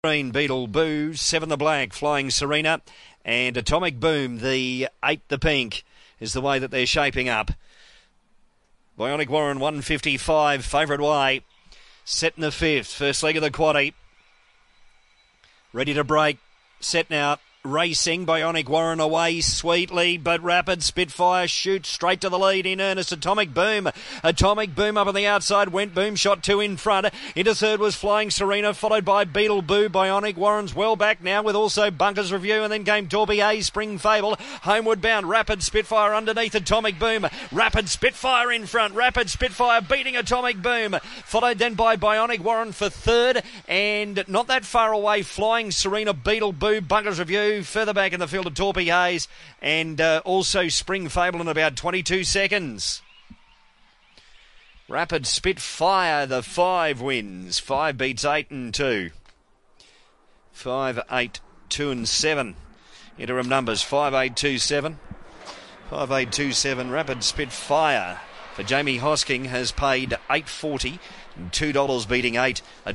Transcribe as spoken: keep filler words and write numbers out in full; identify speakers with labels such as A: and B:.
A: Green, Beetle Boo, seven the black, Flying Serena, and Atomic Boom, the eight the pink, is the way that they're shaping up. Bionic Warren, one fifty-five, favourite way, set in the fifth, first leg of the quaddie. Ready to break, set now. Racing, Bionic Warren away sweetly, but Rapid Spitfire shoots straight to the lead in earnest. Atomic Boom, Atomic Boom up on the outside, went Boom shot two in front. Into third was Flying Serena, followed by Beetle Boo. Bionic Warren's well back now with also Bunker's Review, and then came Torby A, Spring Fable. Homeward bound, Rapid Spitfire underneath Atomic Boom. Rapid Spitfire in front, Rapid Spitfire beating Atomic Boom. Followed then by Bionic Warren for third, and not that far away, Flying Serena, Beetle Boo, Bunker's Review. Further back in the field of Torpy Hayes, and uh, also Spring Fable in about twenty-two seconds. Rapid Spitfire, the five wins. Five beats eight and two. Five, eight, two and seven. Interim numbers, five, eight, two, seven. Five, eight, two, seven. Rapid Spitfire for Jamie Hosking has paid eight forty and two dollars beating eight.